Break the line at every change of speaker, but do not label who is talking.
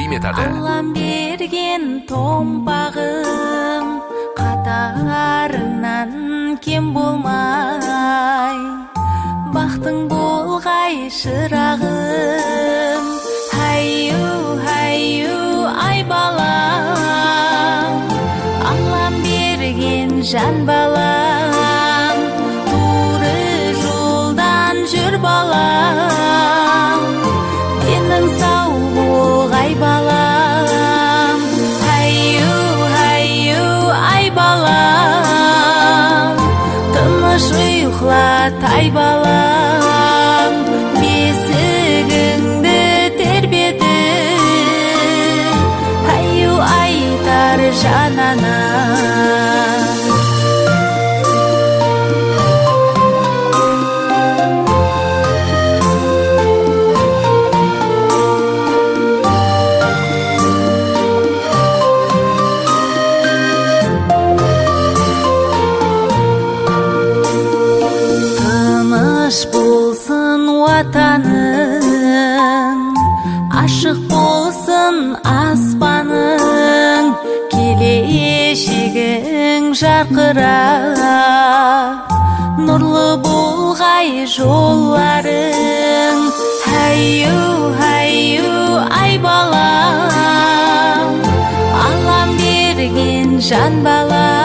тәкъдим etadi.
Аллам берген томпағым қатарынан кем болмай, бақтың болғай шырағым. Хайю, хайю, ай балам, Аллам берген жан балам, туры жолдан жүр балам, денің сау болғай балам. Хайю, хайю, ай балам, тыныш ұйықлат ай балам, бесігіңді тербетіп, хайю айтар жанана. Болсын ватаның, ашық болсын аспаның, келешегің жарқырап, нұрлы болғай жолларың. Хайю, хайю, ай балам, Аллам берген жан балам.